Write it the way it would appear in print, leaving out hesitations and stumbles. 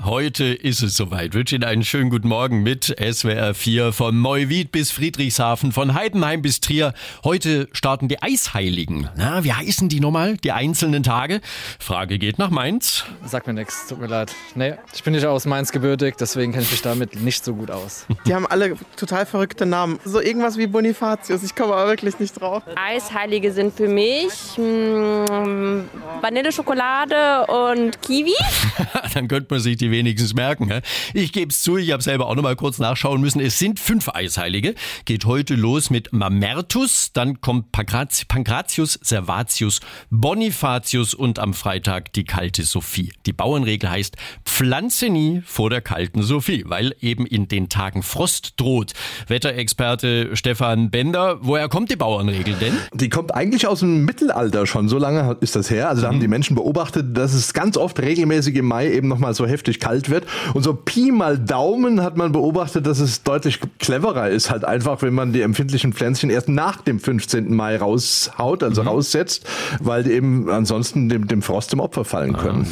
heute ist es soweit. Ich wünsche Ihnen einen schönen guten Morgen mit SWR 4 von Neuwied bis Friedrichshafen, von Heidenheim bis Trier. Heute starten die Eisheiligen. Na, wie heißen die nochmal, die einzelnen Tage? Frage geht nach Mainz. Sagt mir nichts, tut mir leid. Nee, ich bin nicht aus Mainz gebürtig, deswegen kenne ich mich damit nicht so gut aus. Die haben alle total verrückte Namen. So irgendwas wie Bonifatius, ich komme aber wirklich nicht drauf. Eisheilige sind für mich Vanilleschokolade und Kiwi. Dann könnte man sich die wenigstens merken. Ich gebe es zu, ich habe selber auch noch mal kurz nachschauen müssen. Es sind 5 Eisheilige. Geht heute los mit Mamertus, dann kommt Pankratius, Servatius, Bonifatius und am Freitag die kalte Sophie. Die Bauernregel heißt, pflanze nie vor der kalten Sophie, weil eben in den Tagen Frost droht. Wetterexperte Stefan Bender, woher kommt die Bauernregel denn? Die kommt eigentlich aus dem Mittelalter schon, so lange ist das her. Also da haben die Menschen beobachtet, dass es ganz oft regelmäßig im Mai eben nochmal so heftig kalt wird. Und so Pi mal Daumen hat man beobachtet, dass es deutlich cleverer ist, halt einfach, wenn man die empfindlichen Pflänzchen erst nach dem 15. Mai raushaut, also raussetzt, weil die eben ansonsten dem Frost zum Opfer fallen können.